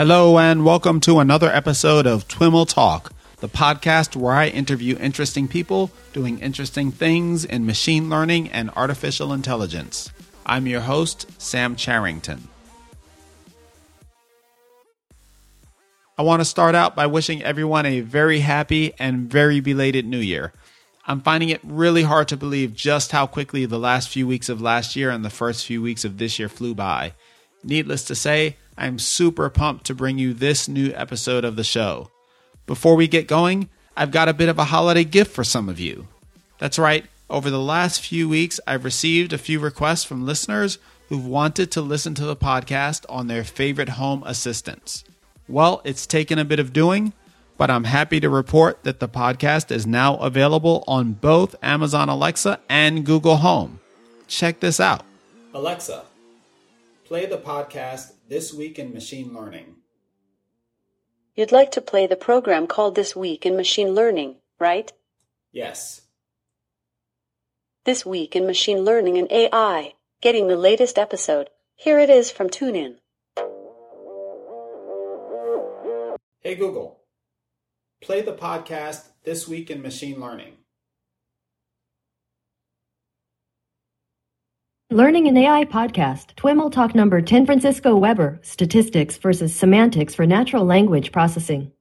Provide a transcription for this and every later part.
Hello and welcome to another episode of TWIML Talk, the podcast where I interview interesting people doing interesting things in machine learning and artificial intelligence. I'm your host, Sam Charrington. I want to start out by wishing everyone a very happy and very belated New Year. I'm finding it really hard to believe just how quickly the last few weeks of last year and the first few weeks of this year flew by. Needless to say, I'm super pumped to bring you this new episode of the show. Before we get going, I've got a bit of a holiday gift for some of you. That's right, over the last few weeks, I've received a few requests from listeners who've wanted to listen to the podcast on their favorite home assistants. Well, it's taken a bit of doing, but I'm happy to report that the podcast is now available on both Amazon Alexa and Google Home. Check this out. Alexa, play the podcast This Week in Machine Learning. You'd like to play the program called This Week in Machine Learning, right? Yes. This Week in Machine Learning and AI, getting the latest episode. Here it is from TuneIn. Hey Google, play the podcast This Week in Machine Learning. Learning and AI podcast, TWIML Talk number 10, Francisco Weber, Statistics versus Semantics for Natural Language Processing.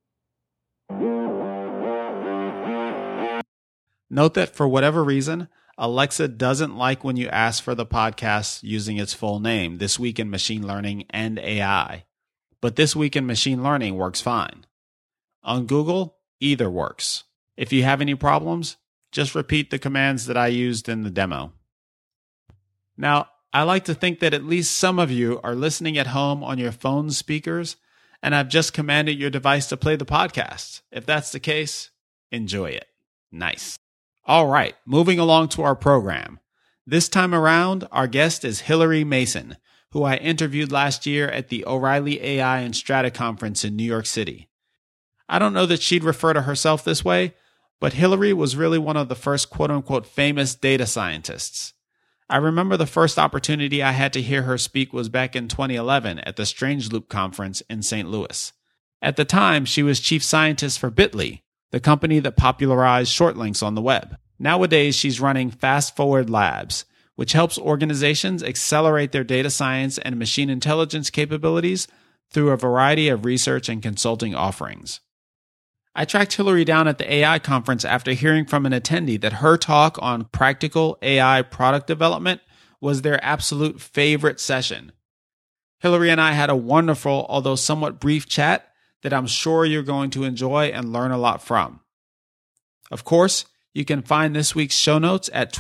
Note that for whatever reason, Alexa doesn't like when you ask for the podcast using its full name, This Week in Machine Learning and AI. But This Week in Machine Learning works fine. On Google, either works. If you have any problems, just repeat the commands that I used in the demo. Now, I like to think that at least some of you are listening at home on your phone speakers, and I've just commanded your device to play the podcast. If that's the case, enjoy it. Nice. All right, moving along to our program. This time around, our guest is Hilary Mason, who I interviewed last year at the O'Reilly AI and Strata Conference in New York City. I don't know that she'd refer to herself this way, but Hilary was really one of the first quote-unquote famous data scientists. I remember the first opportunity I had to hear her speak was back in 2011 at the Strangeloop conference in St. Louis. At the time, she was chief scientist for Bitly, the company that popularized short links on the web. Nowadays, she's running Fast Forward Labs, which helps organizations accelerate their data science and machine intelligence capabilities through a variety of research and consulting offerings. I tracked Hilary down at the AI conference after hearing from an attendee that her talk on practical AI product development was their absolute favorite session. Hilary and I had a wonderful, although somewhat brief chat that I'm sure you're going to enjoy and learn a lot from. Of course, you can find this week's show notes at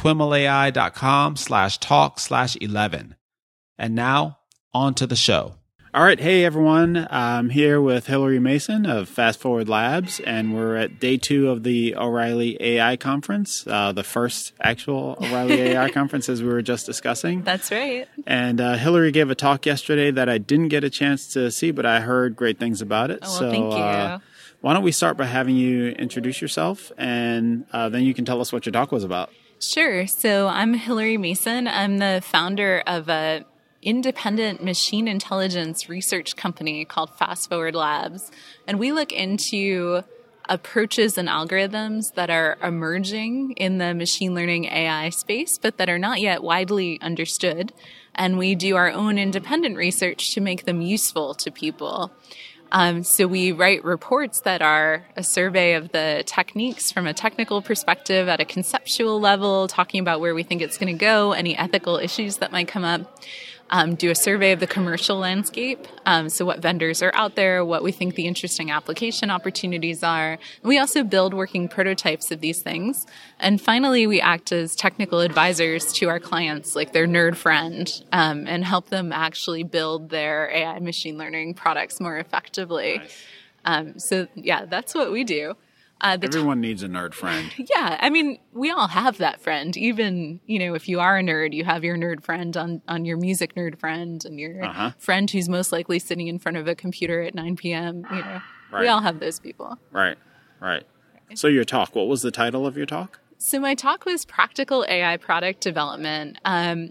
twimlai.com/talk/11. And now, on to the show. All right, hey everyone. I'm here with Hilary Mason of Fast Forward Labs, and we're at day 2 of the O'Reilly AI conference, the first actual O'Reilly AI conference as we were just discussing. That's right. And Hilary gave a talk yesterday that I didn't get a chance to see, but I heard great things about it. Oh, well, thank you. Why don't we start by having you introduce yourself, and then you can tell us what your talk was about. Sure. So I'm Hilary Mason. I'm the founder of a independent machine intelligence research company called Fast Forward Labs. And we look into approaches and algorithms that are emerging in the machine learning AI space, but that are not yet widely understood. And we do our own independent research to make them useful to people. So we write reports that are a survey of the techniques from a technical perspective at a conceptual level, talking about where we think it's going to go, any ethical issues that might come up. Do a survey of the commercial landscape, so what vendors are out there, what we think the interesting application opportunities are. We also build working prototypes of these things. And finally, we act as technical advisors to our clients, like their nerd friend, and help them actually build their AI machine learning products more effectively. Nice. So yeah, that's what we do. Everyone needs a nerd friend. Yeah, I mean, we all have that friend. Even, if you are a nerd, you have your nerd friend on your music nerd friend and your friend who's most likely sitting in front of a computer at 9 p.m. Right. We all have those people. Right. So your talk, what was the title of your talk? So my talk was Practical AI Product Development.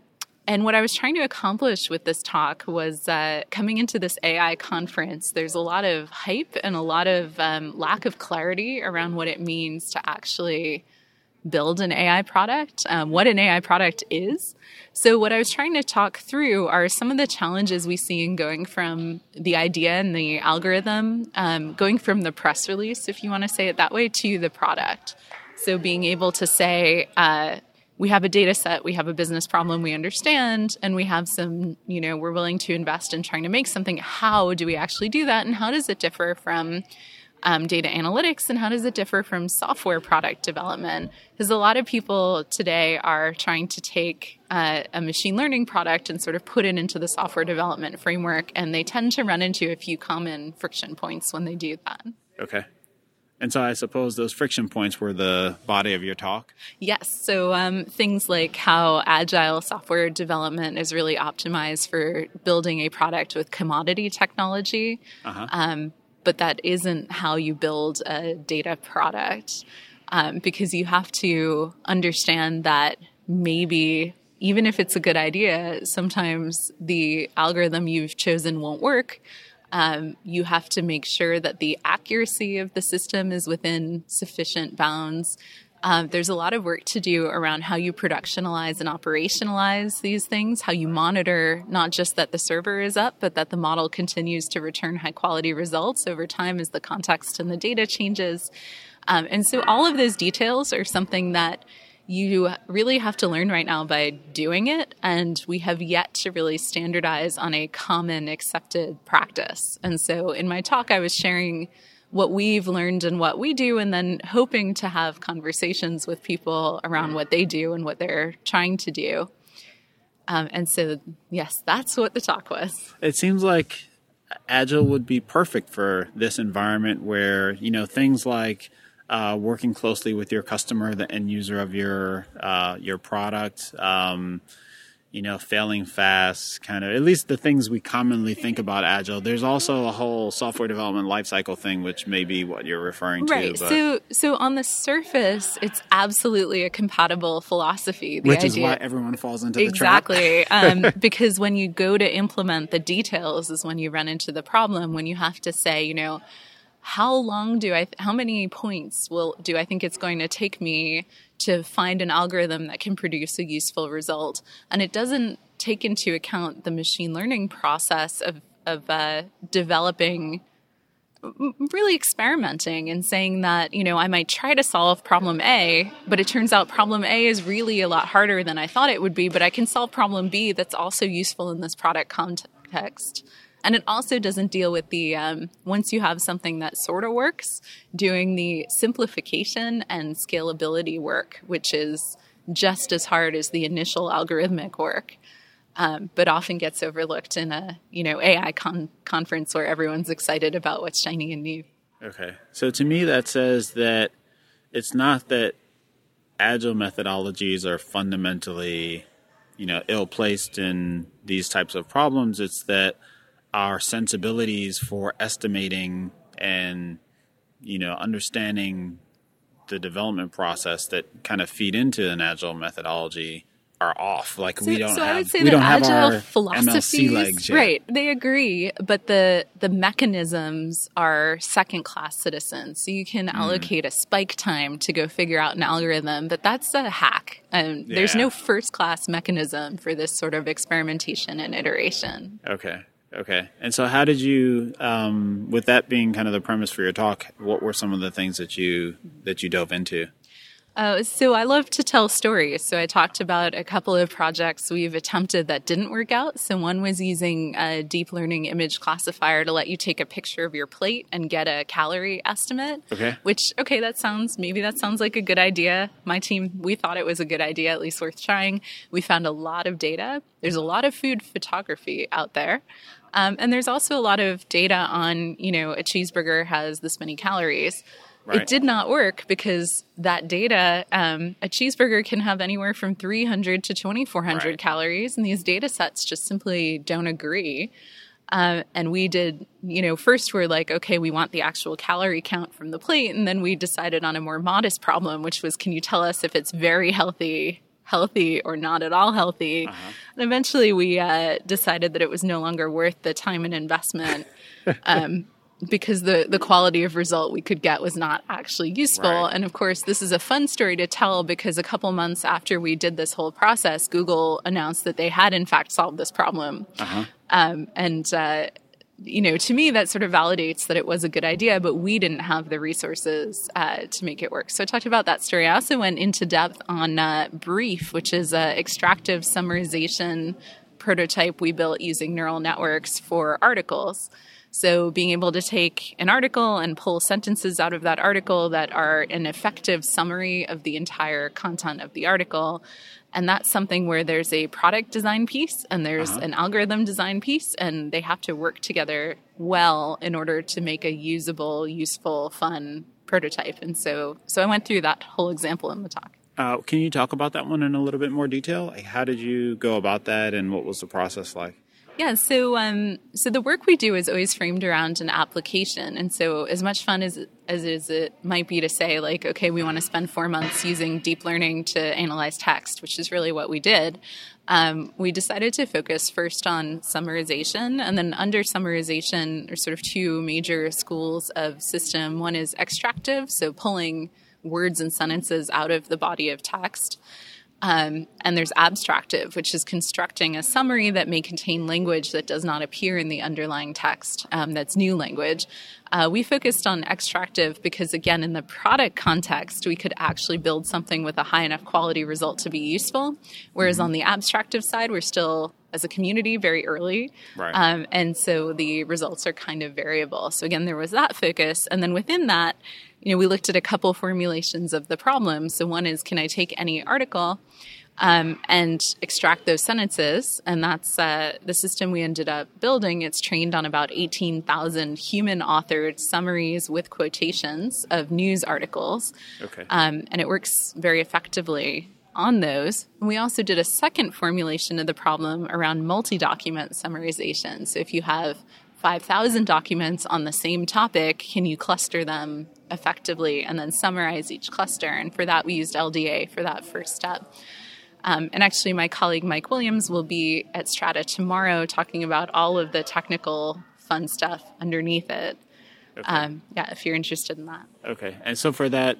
And what I was trying to accomplish with this talk was coming into this AI conference, there's a lot of hype and a lot of lack of clarity around what it means to actually build an AI product, what an AI product is. So what I was trying to talk through are some of the challenges we see in going from the idea and the algorithm, going from the press release, if you want to say it that way, to the product. So being able to say, we have a data set, we have a business problem we understand, and we have some, we're willing to invest in trying to make something. How do we actually do that? And how does it differ from data analytics, and how does it differ from software product development? Because a lot of people today are trying to take a machine learning product and sort of put it into the software development framework, and they tend to run into a few common friction points when they do that. Okay. And so I suppose those friction points were the body of your talk? Yes. So things like how agile software development is really optimized for building a product with commodity technology. But that isn't how you build a data product, because you have to understand that maybe even if it's a good idea, sometimes the algorithm you've chosen won't work. You have to make sure that the accuracy of the system is within sufficient bounds. There's a lot of work to do around how you productionalize and operationalize these things, how you monitor not just that the server is up, but that the model continues to return high-quality results over time as the context and the data changes. And so all of those details are something that you really have to learn right now by doing it, and we have yet to really standardize on a common accepted practice. And so in my talk, I was sharing what we've learned and what we do, and then hoping to have conversations with people around what they do and what they're trying to do. And so, yes, that's what the talk was. It seems like Agile would be perfect for this environment where, things like working closely with your customer, the end user of your product, failing fast, kind of, at least the things we commonly think about Agile. There's also a whole software development lifecycle thing, which may be what you're referring to. Right. So on the surface, it's absolutely a compatible philosophy. Which is why everyone falls into the trap. Exactly. Because when you go to implement the details is when you run into the problem, when you have to say, how many points do I think it's going to take me to find an algorithm that can produce a useful result? And it doesn't take into account the machine learning process of developing, really experimenting and saying that, I might try to solve problem A, but it turns out problem A is really a lot harder than I thought it would be, but I can solve problem B that's also useful in this product context. And it also doesn't deal with the, once you have something that sort of works, doing the simplification and scalability work, which is just as hard as the initial algorithmic work, but often gets overlooked in a, AI conference where everyone's excited about what's shiny and new. Okay. So to me, that says that it's not that Agile methodologies are fundamentally, ill-placed in these types of problems. It's that our sensibilities for estimating and, understanding the development process that kind of feed into an Agile methodology are off. Like we don't have our MLC legs yet. Right. They agree, but the mechanisms are second-class citizens. So you can allocate a spike time to go figure out an algorithm, but that's a hack. There's no first-class mechanism for this sort of experimentation and iteration. Okay. And so how did you, with that being kind of the premise for your talk, what were some of the things that you dove into? So I love to tell stories. So I talked about a couple of projects we've attempted that didn't work out. So one was using a deep learning image classifier to let you take a picture of your plate and get a calorie estimate. Okay. Which, that sounds like a good idea. My team, we thought it was a good idea, at least worth trying. We found a lot of data. There's a lot of food photography out there. And there's also a lot of data on, a cheeseburger has this many calories. Right. It did not work because that data, a cheeseburger can have anywhere from 300 to 2,400 calories, and these data sets just simply don't agree. And we did, first we're like, okay, we want the actual calorie count from the plate, and then we decided on a more modest problem, which was, can you tell us if it's very healthy, healthy or not at all healthy. And eventually we decided that it was no longer worth the time and investment because the quality of result we could get was not actually useful. Right. And of course, this is a fun story to tell because a couple months after we did this whole process, Google announced that they had in fact solved this problem. To me, that sort of validates that it was a good idea, but we didn't have the resources to make it work. So I talked about that story. I also went into depth on Brief, which is an extractive summarization prototype we built using neural networks for articles. So being able to take an article and pull sentences out of that article that are an effective summary of the entire content of the article. And that's something where there's a product design piece and there's an algorithm design piece, and they have to work together well in order to make a usable, useful, fun prototype. And so I went through that whole example in the talk. Can you talk about that one in a little bit more detail? Like, how did you go about that, and what was the process like? Yeah, so the work we do is always framed around an application. And so as much fun as it might be to say, like, okay, we want to spend 4 months using deep learning to analyze text, which is really what we did, we decided to focus first on summarization. And then under summarization, there's sort of two major schools of system. One is extractive, so pulling words and sentences out of the body of text. And there's abstractive, which is constructing a summary that may contain language that does not appear in the underlying text, that's new language. We focused on extractive because, again, in the product context, we could actually build something with a high enough quality result to be useful, whereas on the abstractive side, we're still, as a community, very early. Right. And so the results are kind of variable. So, again, there was that focus. And then within that, we looked at a couple formulations of the problem. So one is, can I take any article and extract those sentences? And that's the system we ended up building. It's trained on about 18,000 human-authored summaries with quotations of news articles. Okay. And it works very effectively on those. And we also did a second formulation of the problem around multi-document summarization. So if you have 5,000 documents on the same topic, can you cluster them effectively and then summarize each cluster? And for that, we used LDA for that first step. And actually, my colleague Mike Williams will be at Strata tomorrow talking about all of the technical fun stuff underneath it. Okay. If you're interested in that. Okay. And so for that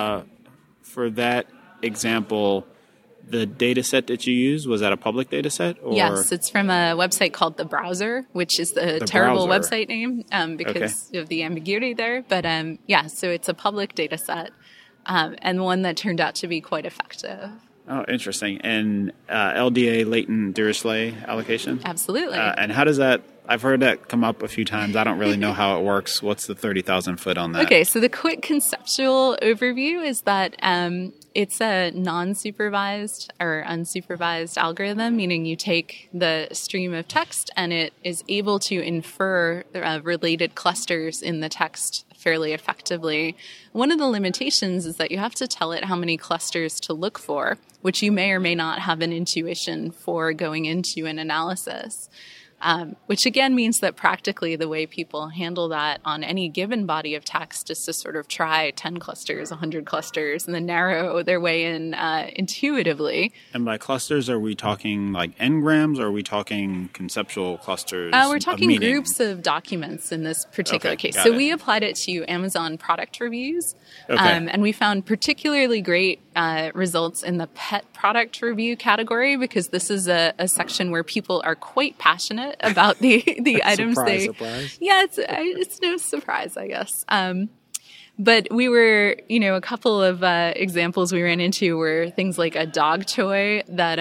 example, the data set that you used, was that a public data set? Or? Yes, it's from a website called The Browser, which is the terrible website name because of the ambiguity there. But so it's a public data set and one that turned out to be quite effective. Oh, interesting. And LDA, latent Dirichlet allocation? Absolutely. And how does that, I've heard that come up a few times. I don't really know how it works. What's the 30,000 foot on that? Okay, so the quick conceptual overview is that it's a non-supervised or unsupervised algorithm, meaning you take the stream of text and it is able to infer related clusters in the text fairly effectively. One of the limitations is that you have to tell it how many clusters to look for, which you may or may not have an intuition for going into an analysis. Which again means that practically the way people handle that on any given body of text is to sort of try 10 clusters, 100 clusters, and then narrow their way in intuitively. And by clusters, are we talking like n-grams, or are we talking conceptual clusters? We're talking groups of documents in this particular case. So we applied it to Amazon product reviews, and we found particularly great results in the pet product review category, because this is a section where people are quite passionate about the items surprise. Yeah, it's no surprise, I guess. But we were, a couple of examples we ran into were things like a dog toy that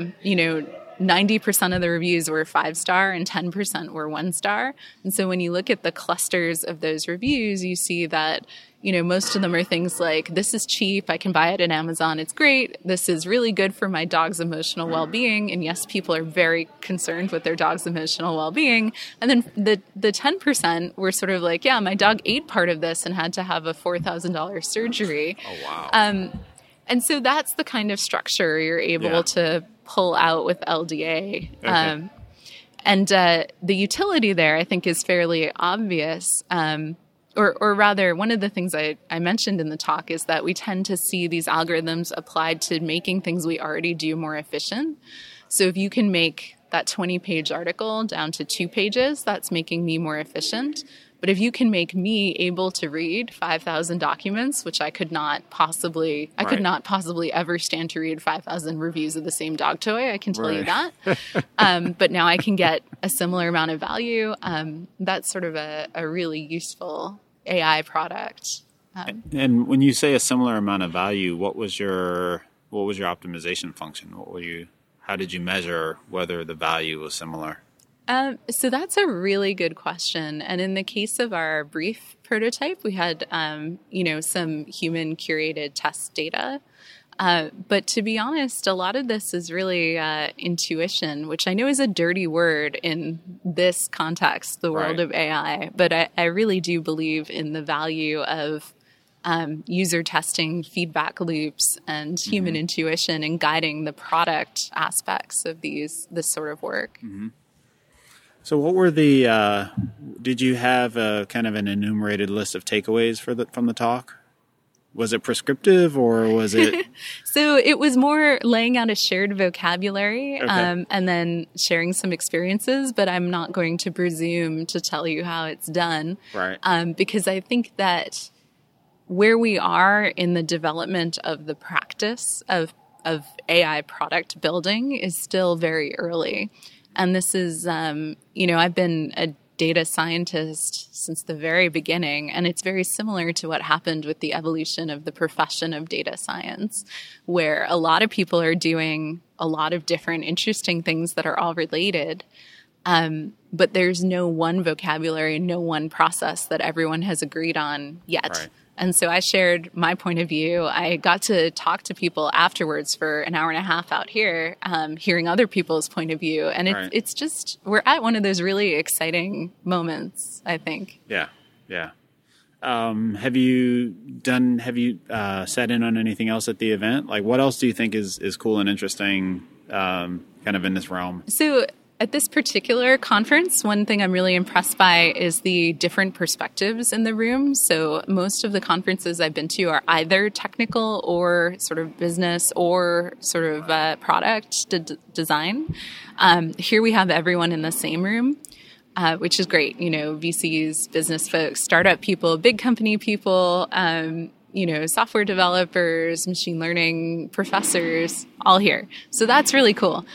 90% of the reviews were 5-star and 10% were 1-star. And so when you look at the clusters of those reviews, you see that most of them are things like, this is cheap, I can buy it at Amazon, it's great, this is really good for my dog's emotional well-being. And yes, people are very concerned with their dog's emotional well-being. And then the 10% were sort of like, yeah, my dog ate part of this and had to have a $4,000 surgery. Oh, wow. And so that's the kind of structure you're able to pull out with LDA. Okay. And the utility there, I think, is fairly obvious. or rather, one of the things I mentioned in the talk is that we tend to see these algorithms applied to making things we already do more efficient. So if you can make that 20-page article down to 2 pages, that's making me more efficient. But if you can make me able to read 5,000 documents, which I could not possibly ever stand to read 5,000 reviews of the same dog toy, I can tell you that. But now I can get a similar amount of value. That's sort of a really useful AI product. And when you say a similar amount of value, what was your optimization function? How did you measure whether the value was similar? So that's a really good question. And in the case of our brief prototype, we had, some human curated test data. But to be honest, a lot of this is really intuition, which I know is a dirty word in this context, the world of AI. But I really do believe in the value of user testing, feedback loops, and human intuition in guiding the product aspects of this sort of work. Mm-hmm. So what were did you have a kind of an enumerated list of takeaways from the talk? Was it prescriptive or was it? So it was more laying out a shared vocabulary Okay. And then sharing some experiences, but I'm not going to presume to tell you how it's done. Right. Because I think that where we are in the development of the practice of AI product building is still very early. And this is, I've been a data scientist since the very beginning, and it's very similar to what happened with the evolution of the profession of data science, where a lot of people are doing a lot of different interesting things that are all related. But there's no one vocabulary, no one process that everyone has agreed on yet. Right. And so I shared my point of view. I got to talk to people afterwards for an hour and a half out here, hearing other people's point of view. And it's just, we're at one of those really exciting moments, I think. Yeah. Yeah. Have you sat in on anything else at the event? Like, what else do you think is cool and interesting, kind of in this realm? So at this particular conference, one thing I'm really impressed by is the different perspectives in the room. So most of the conferences I've been to are either technical or sort of business or sort of product design. Here we have everyone in the same room, which is great. VCs, business folks, startup people, big company people, software developers, machine learning professors, all here. So that's really cool.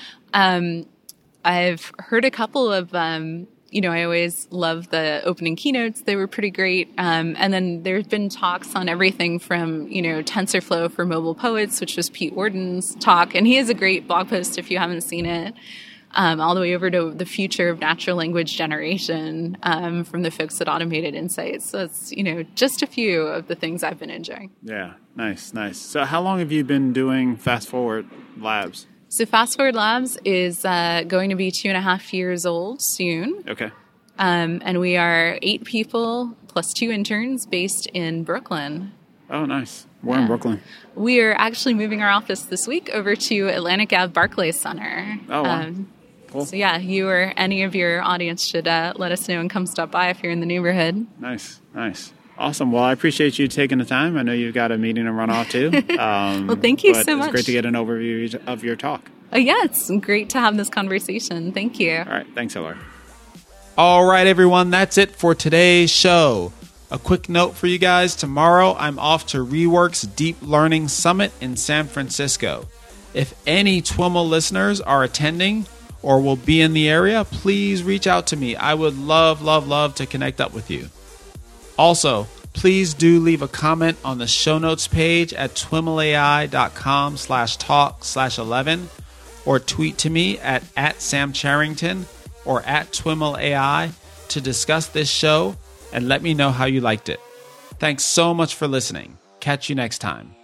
I've heard a couple of, I always love the opening keynotes. They were pretty great. And then there's been talks on everything from, TensorFlow for Mobile Poets, which was Pete Warden's talk. And he has a great blog post if you haven't seen it, all the way over to the future of natural language generation from the folks at Automated Insights. So it's, just a few of the things I've been enjoying. Yeah, nice. So how long have you been doing Fast Forward Labs? So Fast Forward Labs is going to be 2.5 years old soon. Okay. And we are 8 people plus 2 interns based in Brooklyn. Oh, nice. We're in Brooklyn. We are actually moving our office this week over to Atlantic Ave Barclays Center. Oh, wow. Cool. So yeah, you or any of your audience should let us know and come stop by if you're in the neighborhood. Nice. Awesome. Well, I appreciate you taking the time. I know you've got a meeting to run off to. Well, thank you so much. It's great to get an overview of your talk. Yeah, it's great to have this conversation. Thank you. All right. Thanks, Hillary. All right, everyone. That's it for today's show. A quick note for you guys. Tomorrow, I'm off to Rework's Deep Learning Summit in San Francisco. If any TWIML listeners are attending or will be in the area, please reach out to me. I would love to connect up with you. Also, please do leave a comment on the show notes page at twimlai.com/talk/11 or tweet to me at Sam Charrington or at TWIMLAI to discuss this show and let me know how you liked it. Thanks so much for listening. Catch you next time.